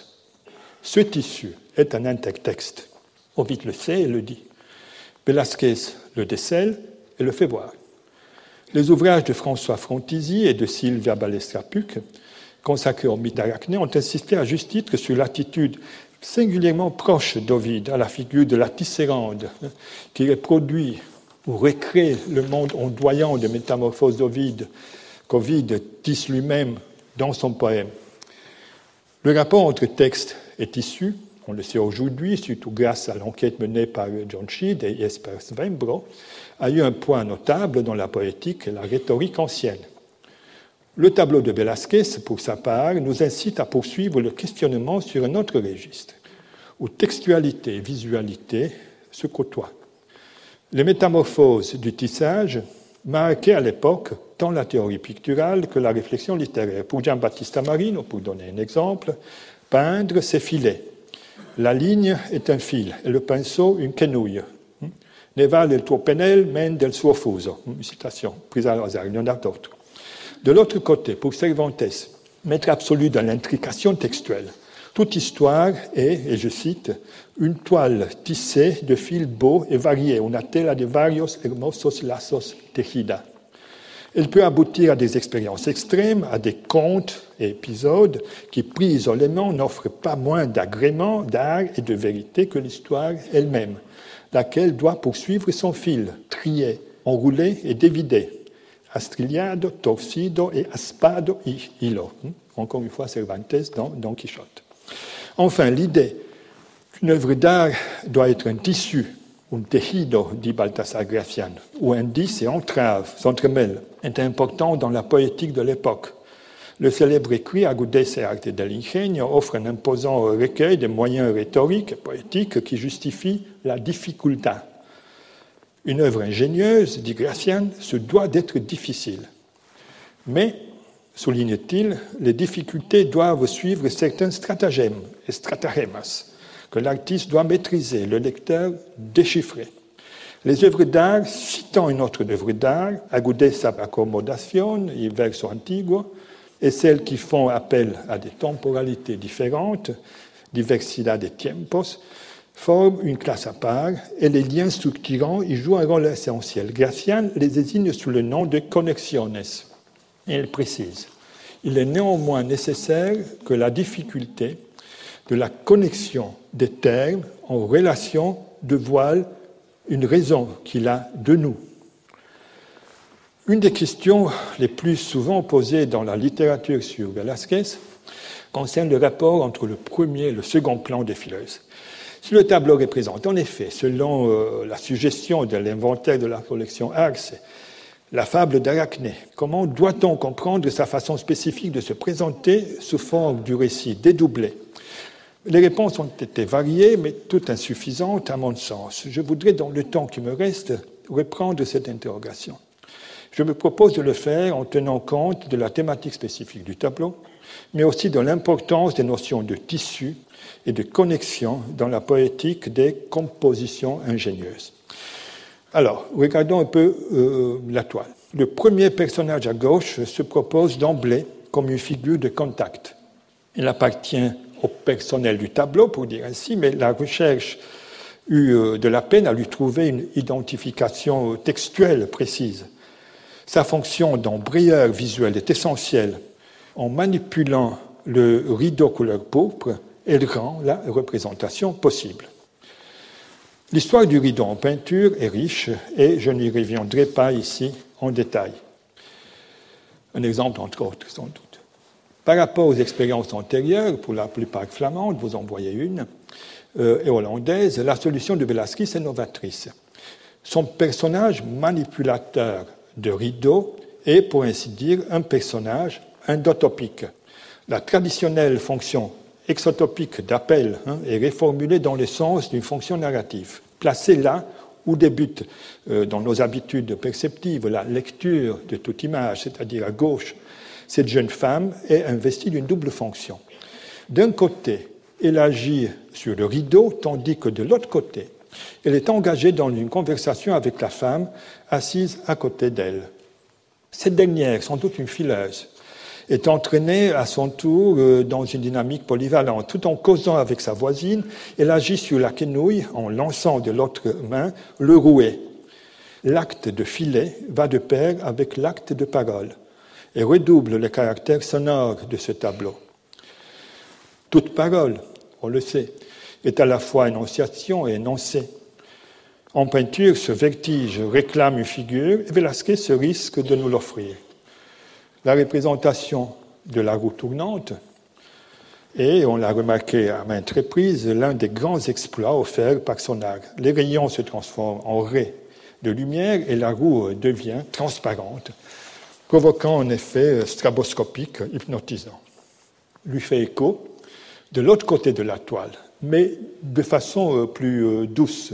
Ce tissu est un intertexte. Ovide le sait et le dit. Velázquez le décèle et le fait voir. Les ouvrages de François Frontisy et de Sylvia Ballestra-Puc, consacrés au mythe d'Arachné, ont insisté à juste titre sur l'attitude singulièrement proche d'Ovide, à la figure de la Tisserande, qui reproduit ou recrée le monde ondoyant de métamorphose d'Ovide, qu'Ovide tisse lui-même dans son poème. Le rapport entre texte et tissu, on le sait aujourd'hui, surtout grâce à l'enquête menée par John Sheed et Jesper Svembro, a eu un point notable dans la poétique et la rhétorique ancienne. Le tableau de Velázquez, pour sa part, nous incite à poursuivre le questionnement sur un autre registre, où textualité et visualité se côtoient. Les métamorphoses du tissage marquaient à l'époque tant la théorie picturale que la réflexion littéraire. Pour Giambattista Marino, pour donner un exemple, peindre, c'est filer. La ligne est un fil et le pinceau une quenouille. Ne vale il tuo pennel men del suo fuso. Une citation prise à hasard, il y en a d'autres. De l'autre côté, pour Cervantes, maître absolu dans l'intrication textuelle, toute histoire est, et je cite, une toile tissée de fils beaux et variés, una tela de varios hermosos lazos tejida. Elle peut aboutir à des expériences extrêmes, à des contes et épisodes qui, pris isolément, n'offrent pas moins d'agrément, d'art et de vérité que l'histoire elle-même, laquelle doit poursuivre son fil, trié, enroulé et dévidé. Astriliado, torcido et aspado y hilo. Encore une fois, Cervantes dans Don Quichotte. Enfin, l'idée qu'une œuvre d'art doit être un tissu, un tejido, dit Baltasar Gracián, où indice et entrave s'entremêlent, est important dans la poétique de l'époque. Le célèbre écrit Agudeza e arte dell'ingegno offre un imposant recueil de moyens rhétoriques et poétiques qui justifient la difficulté. Une œuvre ingénieuse, dit Gracián, se doit d'être difficile. Mais, souligne-t-il, les difficultés doivent suivre certains stratagèmes et stratagèmas que l'artiste doit maîtriser, le lecteur déchiffrer. Les œuvres d'art, citant une autre œuvre d'art, Agudeza accommodazione, il verso antiguo, et celles qui font appel à des temporalités différentes, diversidad de tiempos, forment une classe à part et les liens structurants y jouent un rôle essentiel. Gracián les désigne sous le nom de connexiones. Et il précise, il est néanmoins nécessaire que la difficulté de la connexion des termes en relation dévoile une raison qu'il a de nous. Une des questions les plus souvent posées dans la littérature sur Velázquez concerne le rapport entre le premier et le second plan des fileuses. Si le tableau représente, en effet, selon euh, la suggestion de l'inventaire de la collection Arx, la fable d'Arachné, comment doit-on comprendre sa façon spécifique de se présenter sous forme du récit dédoublé? Les réponses ont été variées, mais toutes insuffisantes à mon sens. Je voudrais, dans le temps qui me reste, reprendre cette interrogation. Je me propose de le faire en tenant compte de la thématique spécifique du tableau, mais aussi de l'importance des notions de tissu et de connexion dans la poétique des compositions ingénieuses. Alors, regardons un peu euh, la toile. Le premier personnage à gauche se propose d'emblée comme une figure de contact. Il appartient au personnel du tableau, pour dire ainsi, mais la recherche eut de la peine à lui trouver une identification textuelle précise. Sa fonction d'embrayeur visuel est essentielle. En manipulant le rideau couleur pourpre, elle rend la représentation possible. L'histoire du rideau en peinture est riche et je n'y reviendrai pas ici en détail. Un exemple entre autres, sans doute. Par rapport aux expériences antérieures, pour la plupart flamandes, vous en voyez une, euh, et hollandaise, la solution de Velázquez est novatrice. Son personnage manipulateur de rideau est, pour ainsi dire, un personnage endotopique. La traditionnelle fonction exotopique d'appel hein, est réformulée dans le sens d'une fonction narrative, placée là où débute euh, dans nos habitudes perceptives la lecture de toute image, c'est-à-dire à gauche. Cette jeune femme est investie d'une double fonction. D'un côté, elle agit sur le rideau, tandis que de l'autre côté, elle est engagée dans une conversation avec la femme assise à côté d'elle. Cette dernière, sans doute une fileuse, est entraînée à son tour dans une dynamique polyvalente. Tout en causant avec sa voisine, elle agit sur la quenouille en lançant de l'autre main le rouet. L'acte de filet va de pair avec l'acte de parole et redouble le caractère sonore de ce tableau. Toute parole, on le sait, est à la fois énonciation et énoncé. En peinture, ce vertige réclame une figure et Velázquez se risque de nous l'offrir. La représentation de la roue tournante est, on l'a remarqué à maintes reprises, l'un des grands exploits offerts par son art. Les rayons se transforment en raies de lumière et la roue devient transparente, provoquant un effet straboscopique hypnotisant. Lui fait écho de l'autre côté de la toile, mais de façon plus douce.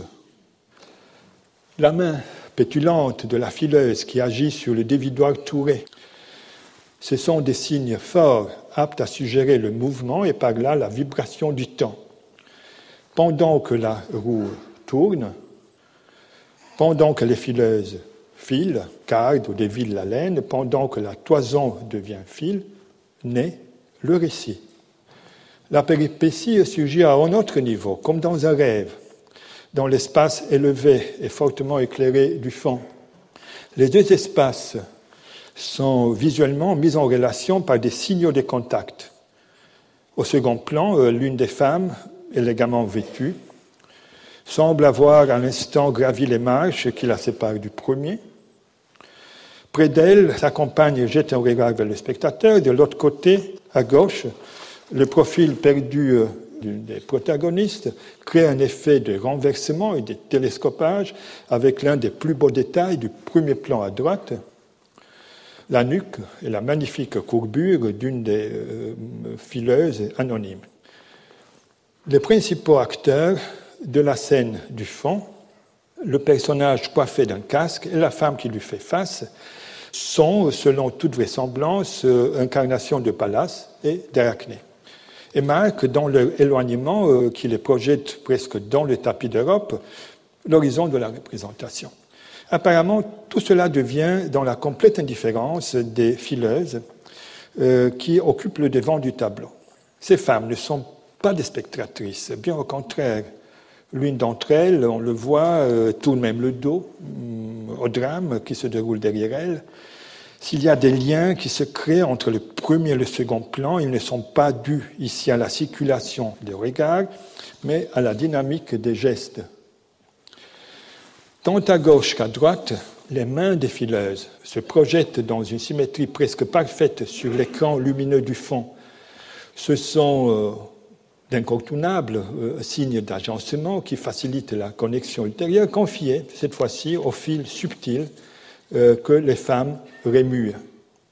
La main pétulante de la fileuse qui agit sur le dévidoir touré, ce sont des signes forts, aptes à suggérer le mouvement et par là la vibration du temps. Pendant que la roue tourne, pendant que les fileuses fil, cardent ou dévile la laine, pendant que la toison devient fil, naît le récit. La péripétie surgit à un autre niveau, comme dans un rêve, dans l'espace élevé et fortement éclairé du fond. Les deux espaces sont visuellement mis en relation par des signaux de contact. Au second plan, l'une des femmes, élégamment vêtue, semble avoir à l'instant gravi les marches qui la séparent du premier. Près d'elle, sa compagne jette un regard vers le spectateur. De l'autre côté, à gauche, le profil perdu des protagonistes crée un effet de renversement et de télescopage avec l'un des plus beaux détails du premier plan à droite, la nuque et la magnifique courbure d'une des euh, fileuses anonymes. Les principaux acteurs de la scène du fond, le personnage coiffé d'un casque et la femme qui lui fait face, sont, selon toute vraisemblance, incarnations de Pallas et d'Arachné, et marquent dans leur éloignement, euh, qui les projette presque dans le tapis d'Europe, l'horizon de la représentation. Apparemment, tout cela devient dans la complète indifférence des fileuses euh, qui occupent le devant du tableau. Ces femmes ne sont pas des spectatrices, bien au contraire. L'une d'entre elles, on le voit, euh, tourne même le dos euh, au drame qui se déroule derrière elle. S'il y a des liens qui se créent entre le premier et le second plan, ils ne sont pas dus ici à la circulation des regards, mais à la dynamique des gestes. Tant à gauche qu'à droite, les mains des fileuses se projettent dans une symétrie presque parfaite sur l'écran lumineux du fond. Ce sont euh, d'incontournables euh, signes d'agencement qui facilitent la connexion ultérieure, confiée cette fois-ci au fil subtil euh, que les femmes remuent.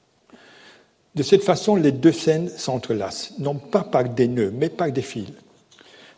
De cette façon, les deux scènes s'entrelacent, non pas par des nœuds, mais par des fils.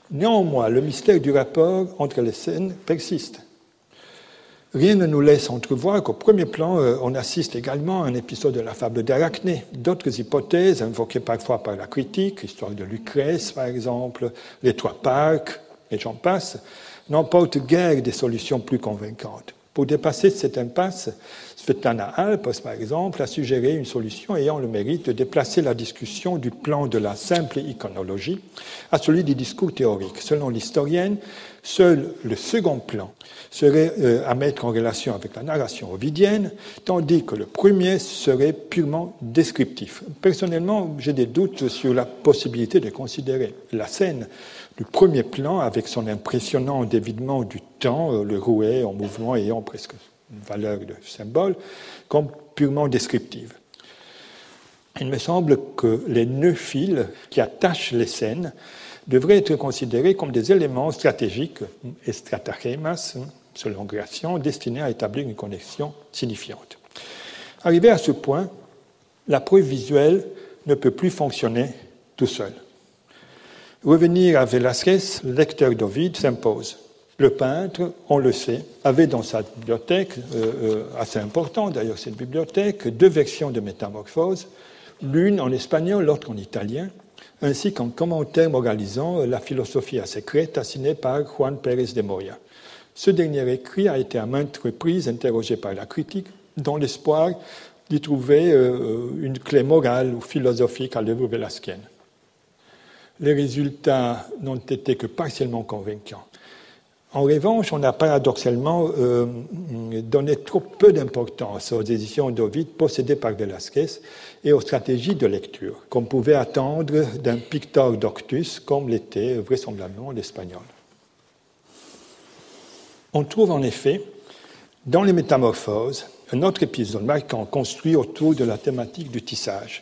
Néanmoins, le mystère du rapport entre les scènes persiste. Rien ne nous laisse entrevoir qu'au premier plan, on assiste également à un épisode de la fable d'Arachné. D'autres hypothèses, invoquées parfois par la critique, l'histoire de Lucrèce par exemple, les trois parcs, et j'en passe, n'emportent guère des solutions plus convaincantes. Pour dépasser cette impasse, Svetlana Alpers, par exemple, a suggéré une solution ayant le mérite de déplacer la discussion du plan de la simple iconologie à celui du discours théorique. Selon l'historienne, seul le second plan serait euh, à mettre en relation avec la narration ovidienne, tandis que le premier serait purement descriptif. Personnellement, j'ai des doutes sur la possibilité de considérer la scène du premier plan, avec son impressionnant dévidement du temps, le rouet en mouvement ayant presque une valeur de symbole, comme purement descriptive. Il me semble que les nœuds fils qui attachent les scènes devraient être considérés comme des éléments stratégiques, et stratagèmas, selon Gratian, destinés à établir une connexion signifiante. Arrivé à ce point, la preuve visuelle ne peut plus fonctionner tout seul. Revenir à Velázquez, le lecteur d'Ovide s'impose. Le peintre, on le sait, avait dans sa bibliothèque, euh, euh, assez important d'ailleurs cette bibliothèque, deux versions de Métamorphose, l'une en espagnol, l'autre en italien, ainsi qu'un commentaire moralisant la philosophie secrète assigné par Juan Pérez de Moya. Ce dernier écrit a été à maintes reprises interrogé par la critique, dans l'espoir d'y trouver euh, une clé morale ou philosophique à l'œuvre vélasquienne. Les résultats n'ont été que partiellement convaincants. En revanche, on a paradoxalement euh, donné trop peu d'importance aux éditions d'Ovide possédées par Velázquez et aux stratégies de lecture, qu'on pouvait attendre d'un pictor doctus comme l'était vraisemblablement l'espagnol. On trouve en effet, dans les Métamorphoses, un autre épisode marquant construit autour de la thématique du tissage.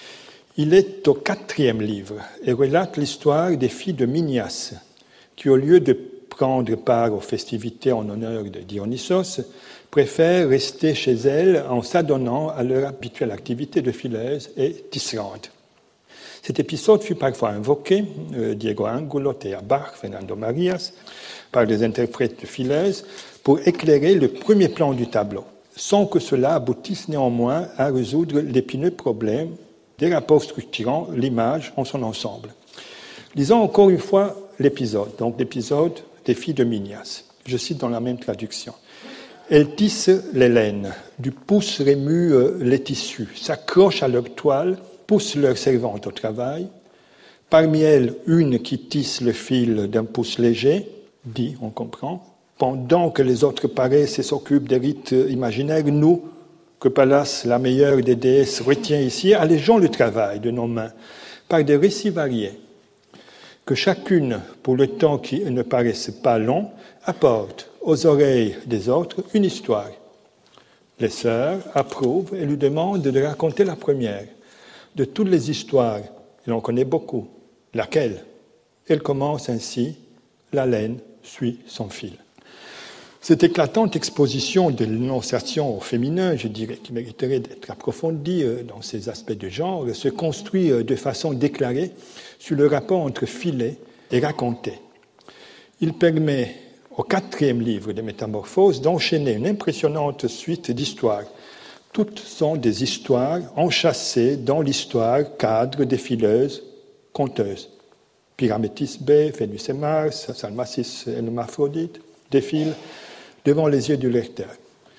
Il est au quatrième livre et relate l'histoire des filles de Minias, qui, au lieu de prendre part aux festivités en honneur de Dionysos, préfèrent rester chez elles en s'adonnant à leur habituelle activité de fileuse et tisserande. Cet épisode fut parfois invoqué, euh, Diego Angulo, Thea Bach, Fernando Marias, par des interprètes de fileuses, pour éclairer le premier plan du tableau, sans que cela aboutisse néanmoins à résoudre l'épineux problème des rapports structurant l'image en son ensemble. Lisons encore une fois l'épisode, donc l'épisode des filles de Minias. Je cite dans la même traduction. Elles tissent les laines, du pouce remuent les tissus, s'accrochent à leur toile, poussent leurs servantes au travail. Parmi elles, une qui tisse le fil d'un pouce léger, dit, on comprend, pendant que les autres paraissent et s'occupent des rites imaginaires, nous, que Pallas, la meilleure des déesses, retient ici, allégeons le travail de nos mains par des récits variés, que chacune, pour le temps qui ne paraisse pas long, apporte aux oreilles des autres une histoire. Les sœurs approuvent et lui demandent de raconter la première. De toutes les histoires, il en connaît beaucoup. Laquelle? Elle commence ainsi, la laine suit son fil. Cette éclatante exposition de l'énonciation au féminin, je dirais, qui mériterait d'être approfondie dans ses aspects de genre, se construit de façon déclarée sur le rapport entre filet et raconté. Il permet au quatrième livre des Métamorphoses d'enchaîner une impressionnante suite d'histoires. Toutes sont des histoires enchâssées dans l'histoire cadre des fileuses conteuses. Pyramétis B, Vénus et Mars, Salmacis et l'Hermaphrodite défilent devant les yeux du lecteur.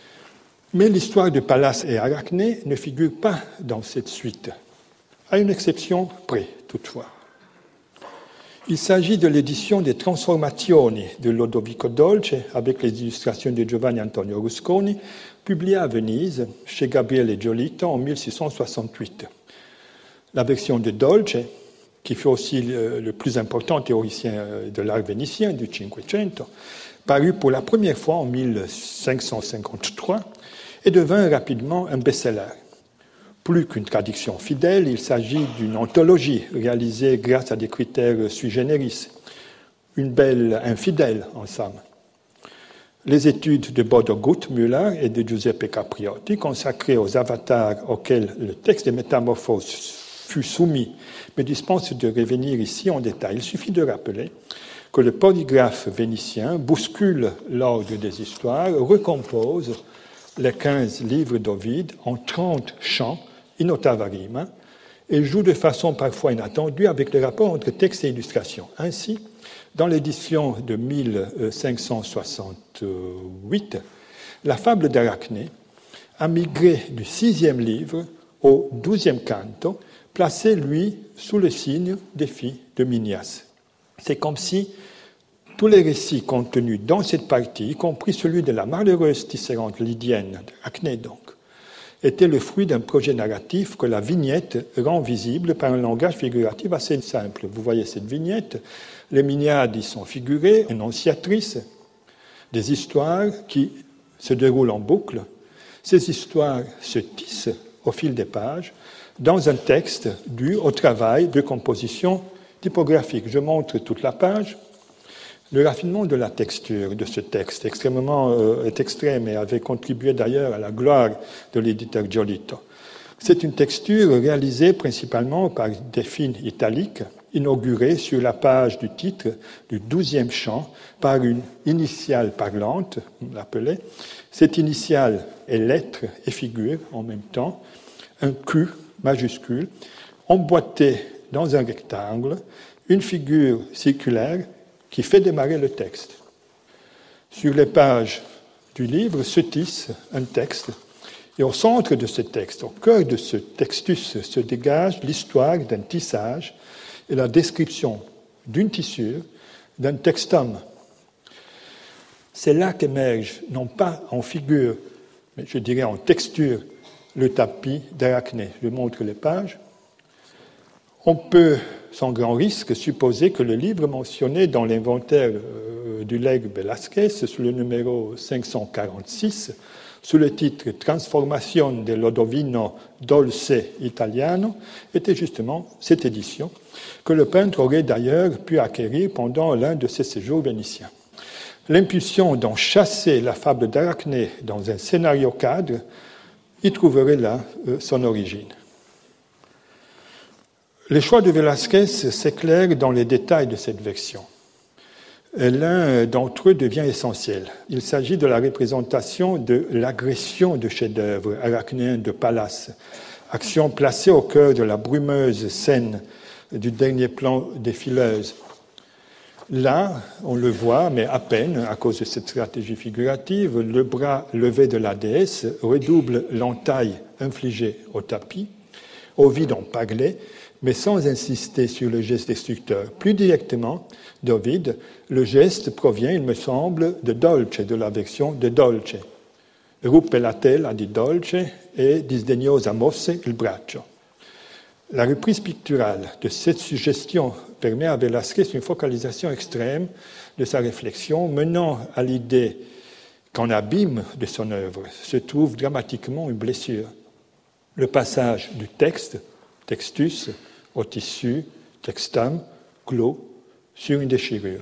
Mais l'histoire de Pallas et Arachné ne figure pas dans cette suite, à une exception près, toutefois. Il s'agit de l'édition des Transformazioni de Lodovico Dolce, avec les illustrations de Giovanni Antonio Rusconi, publiée à Venise, chez Gabriele Giolito en mille six cent soixante-huit. La version de Dolce, qui fut aussi le, le plus important théoricien de l'art vénitien du Cinquecento, parut pour la première fois en mille cinq cent cinquante-trois et devint rapidement un best-seller. Plus qu'une traduction fidèle, il s'agit d'une anthologie réalisée grâce à des critères sui generis, une belle infidèle en somme. Les études de Bodo Guttmüller et de Giuseppe Capriotti, consacrées aux avatars auxquels le texte des Métamorphoses fut soumis, mais dispense de revenir ici en détail. Il suffit de rappeler que le polygraphe vénitien bouscule l'ordre des histoires, recompose les quinze livres d'Ovide en trente chants in ottava rima et joue de façon parfois inattendue avec le rapport entre texte et illustration. Ainsi, dans l'édition de mille cinq cent soixante-huit, la fable d'Arachné a migré du sixième livre au douzième canto, placé, lui, sous le signe des filles de Minyas. C'est comme si tous les récits contenus dans cette partie, y compris celui de la malheureuse tisserante lydienne, d'Arachné donc, étaient le fruit d'un projet narratif que la vignette rend visible par un langage figuratif assez simple. Vous voyez cette vignette, les Minyades y sont figurées, énonciatrices, des histoires qui se déroulent en boucle. Ces histoires se tissent au fil des pages dans un texte dû au travail de composition typographique. Je montre toute la page. Le raffinement de la texture de ce texte extrêmement, euh, est extrême et avait contribué d'ailleurs à la gloire de l'éditeur Giolito. C'est une texture réalisée principalement par des fines italiques, inaugurée sur la page du titre du douzième chant par une initiale parlante, on l'appelait. Cette initiale est lettre et figure en même temps, un Q majuscule, emboîté dans un rectangle, une figure circulaire qui fait démarrer le texte. Sur les pages du livre se tisse un texte, et au centre de ce texte, au cœur de ce textus, se dégage l'histoire d'un tissage et la description d'une tissure, d'un textum. C'est là qu'émerge, non pas en figure, mais je dirais en texture, le tapis d'Arachné. Je montre les pages. On peut, sans grand risque, supposer que le livre mentionné dans l'inventaire du legs Velázquez, sous le numéro cinq cent quarante-six, sous le titre Transformazione dell'Odovino dolce italiano, était justement cette édition que le peintre aurait d'ailleurs pu acquérir pendant l'un de ses séjours vénitiens. L'impulsion d'en chasser la fable d'Arachné dans un scénario cadre y trouverait là son origine. Les choix de Velázquez s'éclairent dans les détails de cette version. L'un d'entre eux devient essentiel. Il s'agit de la représentation de l'agression de chef-d'œuvre arachnéen de Pallas, action placée au cœur de la brumeuse scène du dernier plan des fileuses. Là, on le voit, mais à peine, à cause de cette stratégie figurative, le bras levé de la déesse redouble l'entaille infligée au tapis. Ovide en parlait, mais sans insister sur le geste destructeur. Plus directement, d'Ovide, le geste provient, il me semble, de dolce, de la version de dolce. Ruppe la tela di dolce et disdegnosa mosse il braccio. La reprise picturale de cette suggestion permet à Velázquez une focalisation extrême de sa réflexion, menant à l'idée qu'en abîme de son œuvre se trouve dramatiquement une blessure. Le passage du texte, textus, au tissu, textum, clos, sur une déchirure.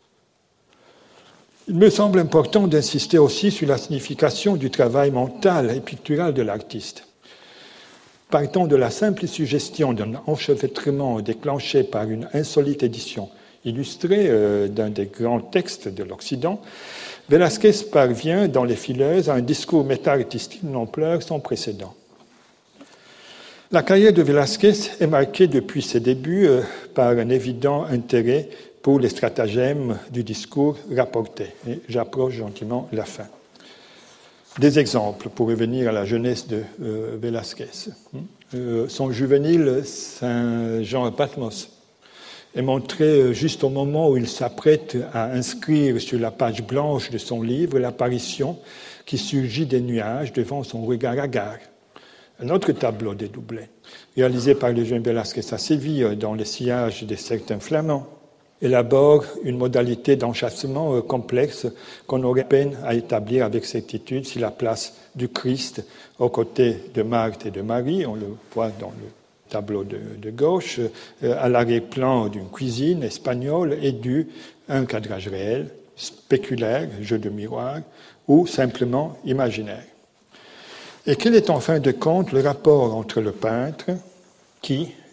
Il me semble important d'insister aussi sur la signification du travail mental et pictural de l'artiste. Partant de la simple suggestion d'un enchevêtrement déclenché par une insolite édition illustrée euh, d'un des grands textes de l'Occident, Velázquez parvient dans Les Fileuses à un discours méta-artistique d'une ampleur sans précédent. La carrière de Velázquez est marquée depuis ses débuts euh, par un évident intérêt pour les stratagèmes du discours rapporté. Et j'approche gentiment la fin. Des exemples pour revenir à la jeunesse de euh, Velázquez. Euh, son juvénile Saint-Jean Patmos est montré juste au moment où il s'apprête à inscrire sur la page blanche de son livre l'apparition qui surgit des nuages devant son regard hagard. Un autre tableau dédoublé, réalisé par le jeune Velázquez à Séville dans le sillage de certains flamands, élabore une modalité d'enchâssement complexe qu'on aurait peine à établir avec certitude si la place du Christ aux côtés de Marthe et de Marie, on le voit dans le tableau de, de gauche, à l'arrière-plan d'une cuisine espagnole est due à un cadrage réel, spéculaire, jeu de miroir, ou simplement imaginaire. Et quel est en fin de compte le rapport entre le peintre qui,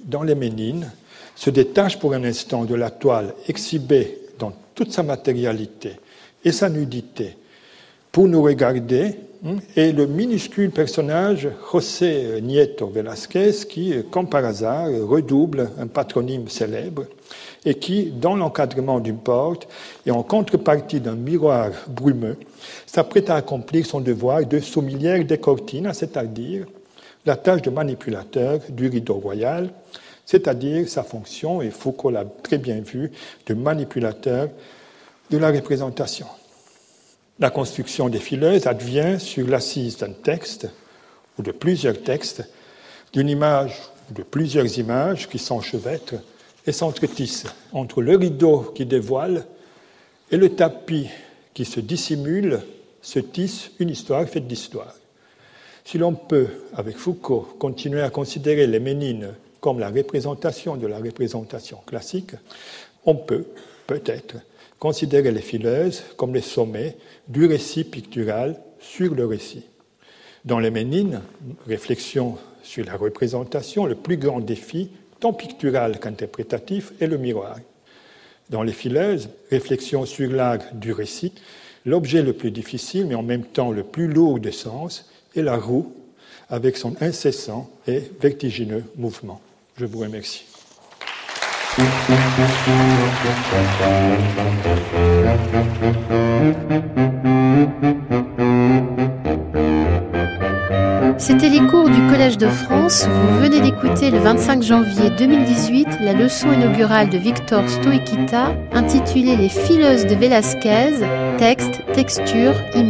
dans les Ménines, se détache pour un instant de la toile exhibée dans toute sa matérialité et sa nudité pour nous regarder, et le minuscule personnage José Nieto Velázquez qui, comme par hasard, redouble un patronyme célèbre et qui, dans l'encadrement d'une porte et en contrepartie d'un miroir brumeux, s'apprête à accomplir son devoir de sommelière des cortinas, c'est-à-dire la tâche de manipulateur du rideau royal, c'est-à-dire sa fonction, et Foucault l'a très bien vu, de manipulateur de la représentation. La construction des fileuses advient sur l'assise d'un texte, ou de plusieurs textes, d'une image ou de plusieurs images qui s'enchevêtrent et s'entretissent entre le rideau qui dévoile et le tapis qui se dissimule, se tisse une histoire faite d'histoire. Si l'on peut, avec Foucault, continuer à considérer les Ménines comme la représentation de la représentation classique, on peut, peut-être, considérer les fileuses comme les sommets du récit pictural sur le récit. Dans les Ménines, réflexion sur la représentation, le plus grand défi, tant pictural qu'interprétatif, est le miroir. Dans les fileuses, réflexion sur l'art du récit, l'objet le plus difficile, mais en même temps le plus lourd de sens, est la roue, avec son incessant et vertigineux mouvement. Je vous remercie. C'était les cours du Collège de France. Vous venez d'écouter le vingt-cinq janvier deux mille dix-huit la leçon inaugurale de Victor Stoïkita intitulée « Les fileuses de Velázquez, texte, texture, image ».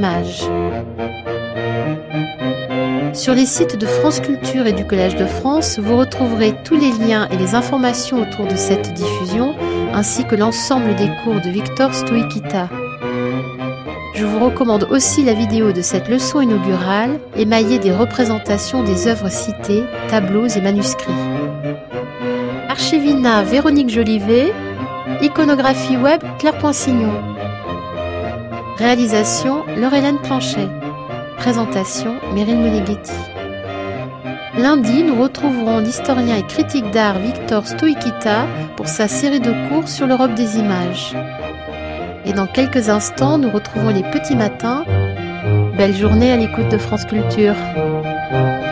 Sur les sites de France Culture et du Collège de France, vous retrouverez tous les liens et les informations autour de cette diffusion, ainsi que l'ensemble des cours de Victor Stoïkita. Je vous recommande aussi la vidéo de cette leçon inaugurale, émaillée des représentations des œuvres citées, tableaux et manuscrits. Archivina Véronique Jolivet, iconographie web Claire Poinsignon. Réalisation Laure-Hélène Planchet. Présentation Meryl Moneghetti. Lundi, nous retrouverons l'historien et critique d'art Victor Stoïkita pour sa série de cours sur l'Europe des images. Et dans quelques instants, nous retrouvons les petits matins. Belle journée à l'écoute de France Culture.